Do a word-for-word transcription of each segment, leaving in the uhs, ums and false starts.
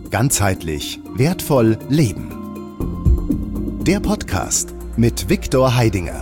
Ganzheitlich wertvoll leben. Der Podcast mit Viktor Heidinger.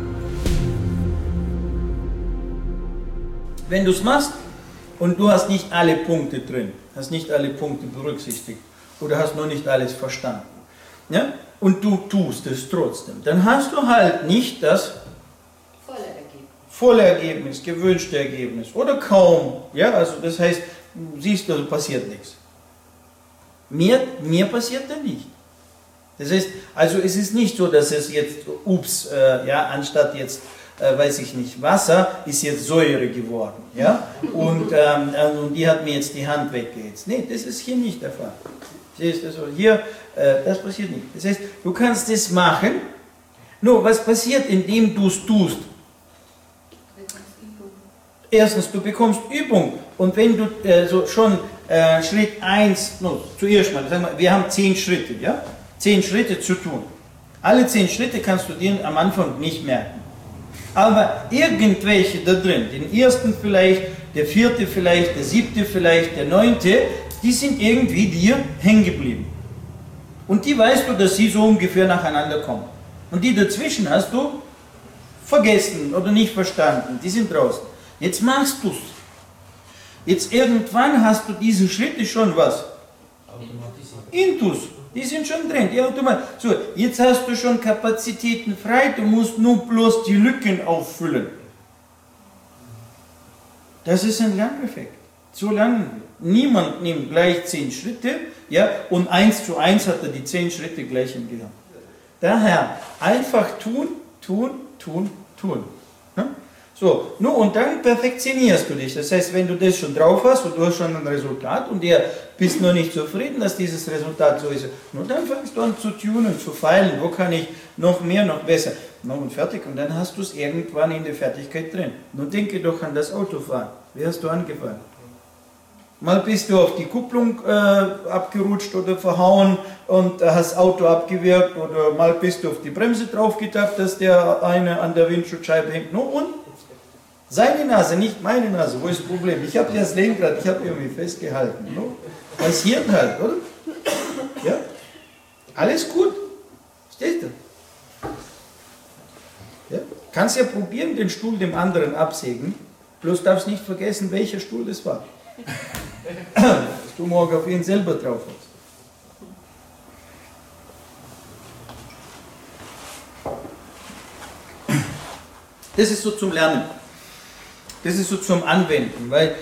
Wenn du es machst und du hast nicht alle Punkte drin, hast nicht alle Punkte berücksichtigt oder hast noch nicht alles verstanden, ja? Und du tust es trotzdem, dann hast du halt nicht das volle Ergebnis, volle Ergebnis, gewünschte Ergebnis oder kaum. Ja? Also das heißt, du siehst, also passiert nichts. Mir, mir passiert da nicht. Das heißt, also es ist nicht so, dass es jetzt, ups, äh, ja, anstatt jetzt, äh, weiß ich nicht, Wasser, ist jetzt Säure geworden. Ja? Und, ähm, und die hat mir jetzt die Hand weggehetzt. Nee, das ist hier nicht der Fall. Siehst du, also hier, äh, das passiert nicht. Das heißt, du kannst das machen, nur was passiert, indem du es tust? Erstens, du bekommst Übung. Und wenn du äh, so schon äh, Schritt eins, no, zuerst mal, sagen wir, wir haben zehn Schritte, ja? Zehn Schritte zu tun. Alle zehn Schritte kannst du dir am Anfang nicht merken. Aber irgendwelche da drin, den ersten vielleicht, der vierte vielleicht, der siebte vielleicht, der neunte, die sind irgendwie dir hängen geblieben. Und die weißt du, dass sie so ungefähr nacheinander kommen. Und die dazwischen hast du vergessen oder nicht verstanden, die sind draußen. Jetzt machst du es. Jetzt irgendwann hast du diese Schritte schon was? Intus. Die sind schon drin. Die automatisch. So, jetzt hast du schon Kapazitäten frei, du musst nur bloß die Lücken auffüllen. Das ist ein Lerneffekt. So lernen wir. Niemand nimmt gleich zehn Schritte, ja, und eins zu eins hat er die zehn Schritte gleich im Gehirn. Daher einfach tun, tun, tun, tun. Ja? So, nun und dann perfektionierst du dich. Das heißt, wenn du das schon drauf hast und du hast schon ein Resultat und dir bist noch nicht zufrieden, dass dieses Resultat so ist, nun dann fängst du an zu tunen, zu feilen, wo kann ich noch mehr, noch besser. Nun und fertig. Und dann hast du es irgendwann in der Fertigkeit drin. Nun denke doch an das Autofahren. Wie hast du angefangen? Mal bist du auf die Kupplung äh, abgerutscht oder verhauen und hast das Auto abgewirkt, oder mal bist du auf die Bremse draufgetappt, dass der eine an der Windschutzscheibe hängt. Nun und? Seine Nase, nicht meine Nase. Wo ist das Problem? Ich habe das Lenkrad, ich habe irgendwie festgehalten. No? Passiert halt, oder? Ja? Alles gut. Verstehst du? Ja? Kannst ja probieren, den Stuhl dem anderen absägen. Bloß darfst nicht vergessen, welcher Stuhl das war. Dass du morgen auf ihn selber drauf hast. Das ist so zum Lernen. Das ist so zum Anwenden, weil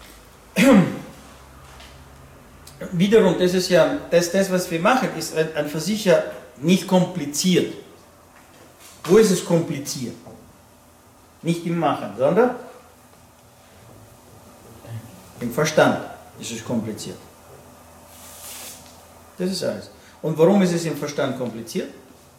wiederum, das ist ja, das, das was wir machen, ist an, an für sich ja nicht kompliziert. Wo ist es kompliziert? Nicht im Machen, sondern im Verstand ist es kompliziert. Das ist alles. Und warum ist es im Verstand kompliziert?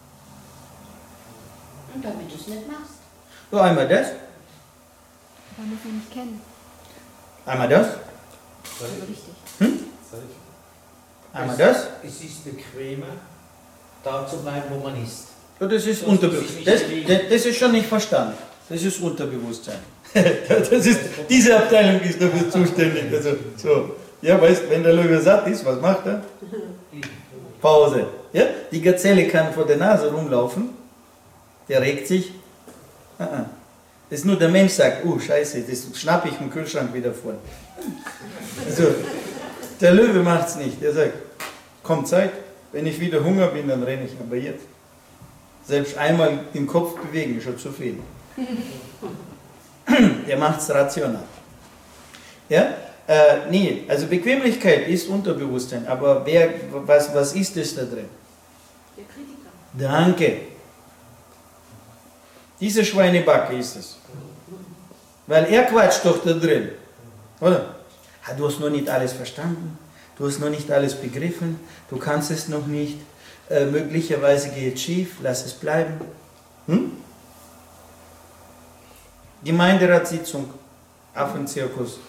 Und damit du es nicht machst. So, einmal das. Weil wir sie nicht kennen. Einmal das. Also richtig. Hm? Einmal das. Es ist bequemer, da zu bleiben, wo man ist. Ja, das ist Unterbewusstsein. Das, das, das ist schon nicht Verstand. Das ist Unterbewusstsein. Das ist, diese Abteilung ist dafür zuständig. Also, so. Ja, weißt, wenn der Löwe satt ist, was macht er? Pause. Ja? Die Gazelle kann vor der Nase rumlaufen. Der regt sich. Uh-uh. Das ist nur der Mensch sagt, oh Scheiße, das schnappe ich im Kühlschrank wieder voll. Also, der Löwe macht es nicht. Der sagt, kommt Zeit, wenn ich wieder Hunger bin, dann renne ich. Aber jetzt, selbst einmal den Kopf bewegen, ist schon zu viel. Der macht es rational. Ja? Äh, nee, also Bequemlichkeit ist Unterbewusstsein, aber wer, was, was ist das da drin? Der Kritiker. Danke. Diese Schweinebacke ist es. Weil er quatscht doch da drin. Oder? Du hast noch nicht alles verstanden, du hast noch nicht alles begriffen, du kannst es noch nicht, äh, möglicherweise geht es schief, lass es bleiben. Hm? Gemeinderatssitzung, Affenzirkus.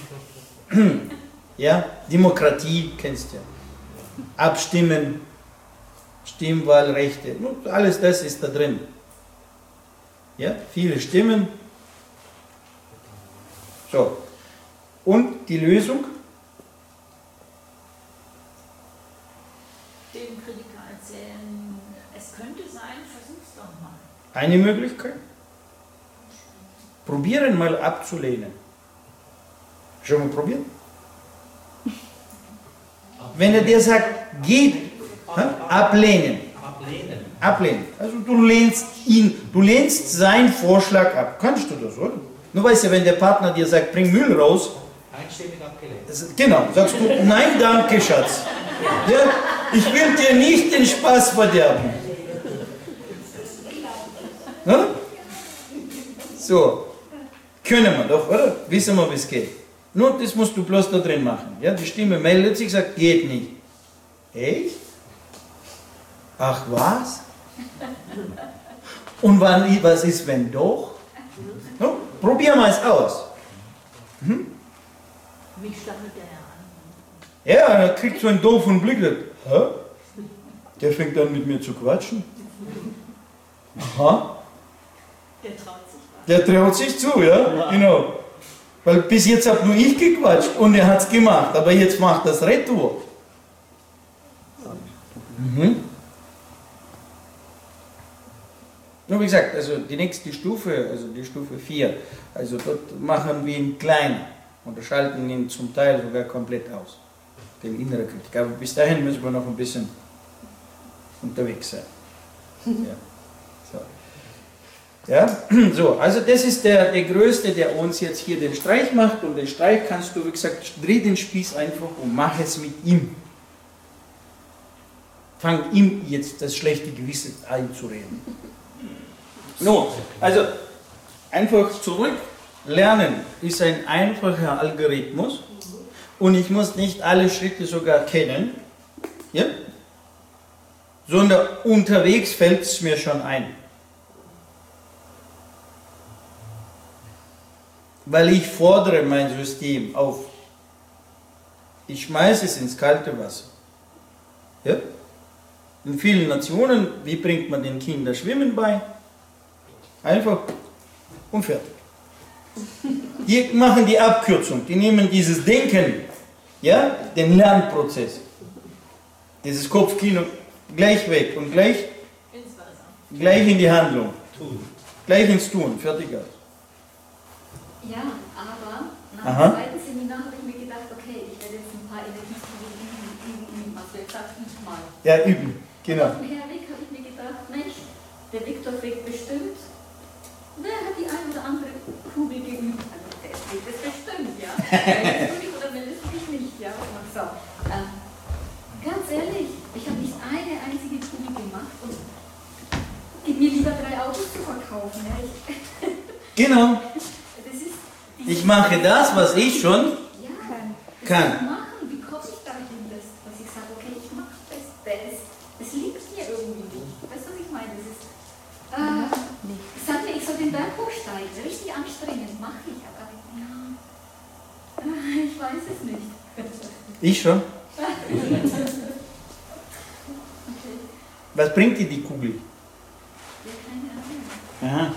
Ja, Demokratie, kennst du ja. Abstimmen, Stimmwahlrechte, alles das ist da drin. Ja, viele Stimmen. So. Und die Lösung? dem Kritiker erzählen, es könnte sein, versuch's doch mal. Eine Möglichkeit. Probieren mal abzulehnen. Schon mal probiert? Wenn er dir sagt, geht, hä? ablehnen. Ablehnen. Ablehnen. Also du lehnst ihn, du lehnst seinen Vorschlag ab. Kannst du das, oder? Nur weißt du, wenn der Partner dir sagt, bring Müll raus. Einstimmig abgelehnt. Das, genau, sagst du, nein, danke, Schatz. Ja, ich will dir nicht den Spaß verderben. Na? So, können wir doch, oder? Wissen wir, wie es geht. Nur das musst du bloß da drin machen. Ja, die Stimme meldet sich, sagt, geht nicht. Echt? Ach was? Und wann, was ist, wenn doch? No? Probieren wir es aus. Hm? Mich stachelt der an. Ja, er kriegt so einen doofen Blick. Hä? Der fängt an mit mir zu quatschen. Aha. Der traut sich was. Der traut sich zu, ja? Genau. Weil bis jetzt habe nur ich gequatscht und er hat es gemacht. Aber jetzt macht das Retour. Mhm. Nur wie gesagt, also die nächste Stufe, also die Stufe vier, also dort machen wir ihn kleiner und schalten ihn zum Teil sogar komplett aus, den inneren Kritiker. Aber bis dahin müssen wir noch ein bisschen unterwegs sein. Ja, so, ja? So, also das ist der, der Größte, der uns jetzt hier den Streich macht, und den Streich kannst du, wie gesagt, dreh den Spieß einfach und mach es mit ihm. Fang ihm jetzt das schlechte Gewissen einzureden. No, also einfach zurück. Lernen ist ein einfacher Algorithmus und ich muss nicht alle Schritte sogar kennen, ja? Sondern unterwegs fällt es mir schon ein. Weil ich fordere mein System auf. Ich schmeiße es ins kalte Wasser. Ja? In vielen Nationen, wie bringt man den Kindern Schwimmen bei? Einfach und fertig. Die machen die Abkürzung, die nehmen dieses Denken, ja, den Lernprozess, dieses Kopfkino gleich weg und gleich, gleich in die Handlung, gleich ins Tun, fertig aus. Ja, aber nach Aha. dem zweiten Seminar habe ich mir gedacht, okay, ich werde jetzt ein paar Energiestrategien üben, üben, was du jetzt sagst, üben mal. Ja, üben, genau. Auf dem Herweg habe ich mir gedacht, Mensch, der Viktor fragt bestimmt, wer hat die ein oder andere Kugel geübt? Also der fragt das bestimmt, ja. Meldest du mich oder meldest du mich nicht, ja. Und so. Ähm, ganz ehrlich, ich habe nicht eine einzige Kugel gemacht und gib mir lieber drei Autos zu verkaufen. Ja. Ich, Genau. das ist Ich mache das, was ich schon ja, das kann. machen. Wie komme ich dahin, dass, dass ich sage, okay, ich mache das, das, das liegt mir irgendwie nicht. Weißt du, was ich meine? Das ist, äh, sag mir, ich soll den Berg hochsteigen, richtig anstrengend, mache ich, aber ja, äh, ich weiß es nicht. Ich schon. Okay. Was bringt dir die Kugel? Ja, keine Ahnung. Aha.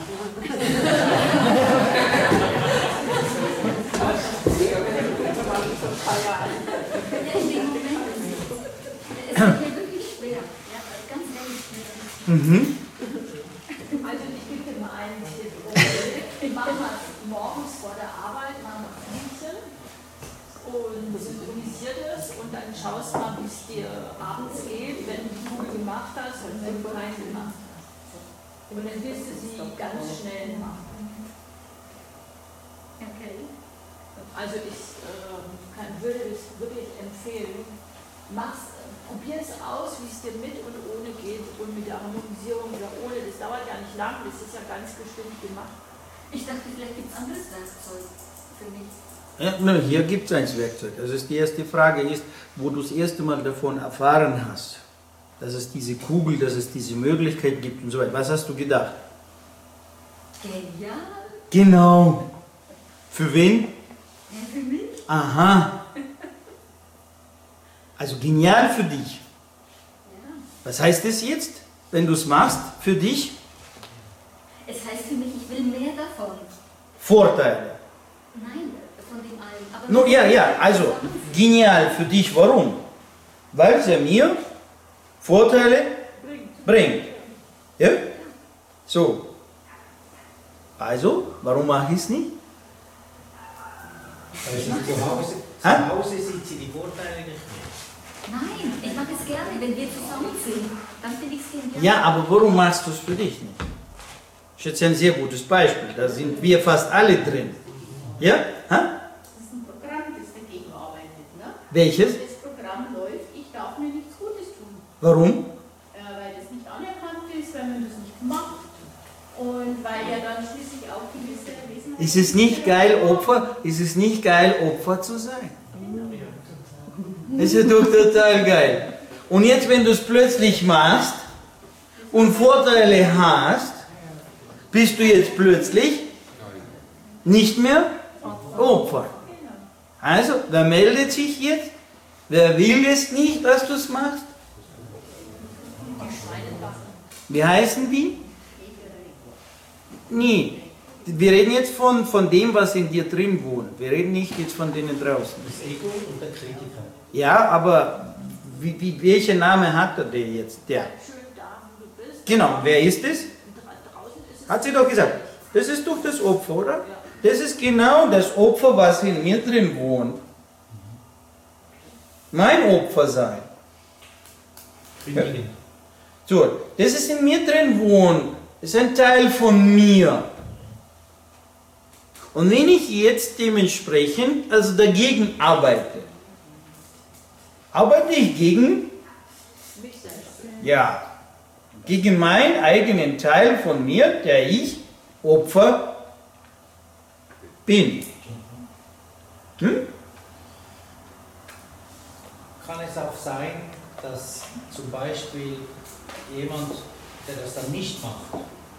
Ja, in dem Moment ist es ist mir wirklich schwer. Ja, ganz ehrlich schwer. Mhm. Also ich gebe dir mal einen Tipp. Ich mache mal morgens vor der Arbeit mal ein Blümchen und synchronisiert es und dann schaust mal, wie es dir abends geht, wenn du die Kugel gemacht hast und wenn du keinen gemacht hast. Und dann wirst du sie ganz schnell machen. Okay. Also ich äh, kann, würde es wirklich empfehlen, mach's, probier es aus, wie es dir mit und ohne geht und mit der Harmonisierung oder ohne. Das dauert ja nicht lang, das ist ja ganz bestimmt gemacht. Ich dachte, vielleicht gibt es anderes Werkzeug für mich. Ja, na, hier gibt es ein Werkzeug. Das ist die erste Frage, ist, wo du das erste Mal davon erfahren hast, dass es diese Kugel, dass es diese Möglichkeit gibt und so weiter. Was hast du gedacht? Genial. Genau. Für wen? Ja, für mich. Aha. Also genial für dich. Ja. Was heißt das jetzt, wenn du es machst, für dich? Es heißt für mich, ich will mehr davon. Vorteile. Nein, von dem allen. Aber No, ja, ja, also genial für dich. Warum? Weil es ja mir Vorteile bringt. Ja? So. Also, warum mache ich es nicht? Also zu Hause, Hä? zu Hause sieht sie die Vorteile nicht mehr. Nein, ich mache es gerne, wenn wir zusammen sind. Dann finde ich es genial. Ja, aber warum machst du es für dich nicht? Das ist jetzt ein sehr gutes Beispiel. Da sind wir fast alle drin. Ja? Ha? Das ist ein Programm, das dagegen arbeitet. Ne? Welches? Das Programm läuft, ich darf mir nichts Gutes tun. Warum? Äh, weil das nicht anerkannt ist, weil man das nicht macht. Und weil ja dann schließlich auch gewisse Wesen... Ist es nicht geil, Opfer? Ist es nicht geil, Opfer zu sein? Das ist ja doch total geil. Und jetzt, wenn du es plötzlich machst und Vorteile hast, bist du jetzt plötzlich nicht mehr Opfer. Also, wer meldet sich jetzt? Wer will es nicht, dass du es machst? Wie heißen die? Nie. Wir reden jetzt von, von dem, was in dir drin wohnt. Wir reden nicht jetzt von denen draußen. Das Ego und der Kritiker. Ja, aber wie, wie, welchen Namen hat er denn jetzt? Der. Schön da, wo du bist. Genau, wer ist es? Und dra- draußen ist es Hat sie doch gesagt. Das ist doch das Opfer, oder? Das ist genau das Opfer, was in mir drin wohnt. Mein Opfer sein. Kündigen. So, das ist in mir drin wohnt. Das ist ein Teil von mir. Und wenn ich jetzt dementsprechend also dagegen arbeite, arbeite ich gegen, Mich selbst. ja, gegen meinen eigenen Teil von mir, der ich Opfer bin. Hm? Kann es auch sein, dass zum Beispiel jemand, der das dann nicht macht,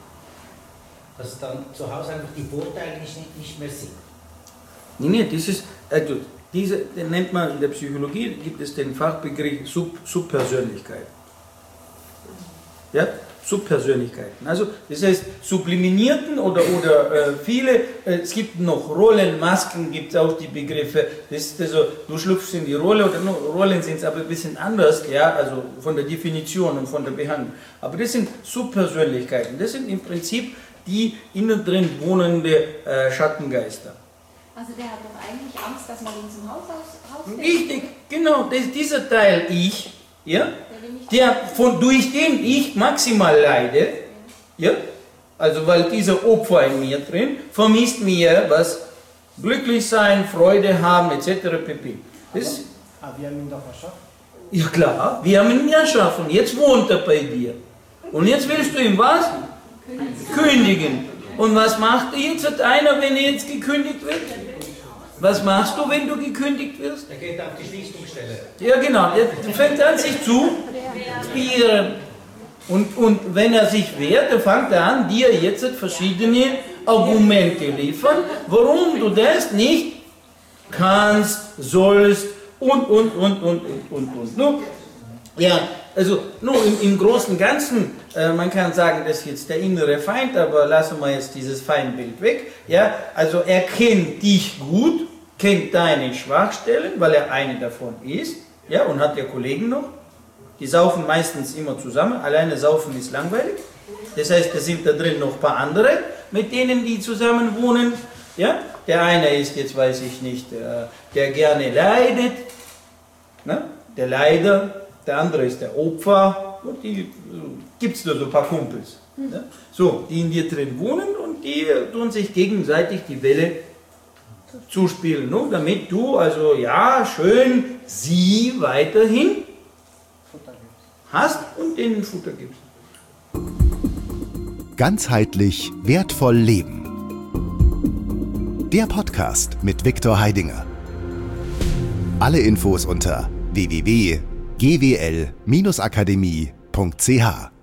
dass dann zu Hause einfach die Vorteile nicht, nicht mehr sind? Nee, nee, das ist, also, diese, den nennt man in der Psychologie, gibt es den Fachbegriff Sub, Subpersönlichkeit. Ja, Subpersönlichkeiten. Also, das heißt, Subliminierten oder, oder äh, viele, äh, es gibt noch Rollen, Masken, gibt es auch die Begriffe, das ist also, du schlüpfst in die Rolle, oder no, Rollen sind es aber ein bisschen anders, ja, also von der Definition und von der Behandlung. Aber das sind Subpersönlichkeiten, das sind im Prinzip die innen drin wohnende äh, Schattengeister. Also der hat doch eigentlich Angst, dass man ihn zum Haus aus, rausfällt. Richtig, genau, das, dieser Teil Ich, ja, Der will nicht der von, durch den ich maximal leide, ja, also weil dieser Opfer in mir drin vermisst mir was, glücklich sein, Freude haben, et cetera pp. Das, Aber wir haben ihn doch erschaffen. ja klar, wir haben ihn erschaffen, jetzt wohnt er bei dir. Und jetzt willst du ihm was? Kündigen. Und was macht jetzt einer, wenn er jetzt gekündigt wird? Was machst du, wenn du gekündigt wirst? Er geht auf die Schließungsstelle. Ja genau, er fängt an sich zu wehren. Und, und wenn er sich wehrt, dann fängt er an, dir jetzt verschiedene Argumente liefern, warum du das nicht kannst, sollst und, und, und, und, und, und, und. No? Ja, also nur im, im Großen und Ganzen, äh, man kann sagen, das ist jetzt der innere Feind, aber lassen wir jetzt dieses Feindbild weg. Ja, also er kennt dich gut, kennt deine Schwachstellen, weil er eine davon ist, ja, und hat ja Kollegen noch. Die saufen meistens immer zusammen, alleine saufen ist langweilig. Das heißt, da sind da drin noch ein paar andere, mit denen die zusammen wohnen. Ja? Der eine ist jetzt, weiß ich nicht, der, der gerne leidet, ne? Der Leider. Der andere ist der Opfer. Und die gibt es da so ein paar Kumpels. Ne? So, die in dir drin wohnen und die tun sich gegenseitig die Welle zuspielen, ne? Damit du also, ja, schön sie weiterhin hast und ihnen Futter gibst. Ganzheitlich wertvoll leben. Der Podcast mit Viktor Heidinger. Alle Infos unter w w w punkt g w l Bindestrich akademie punkt c h.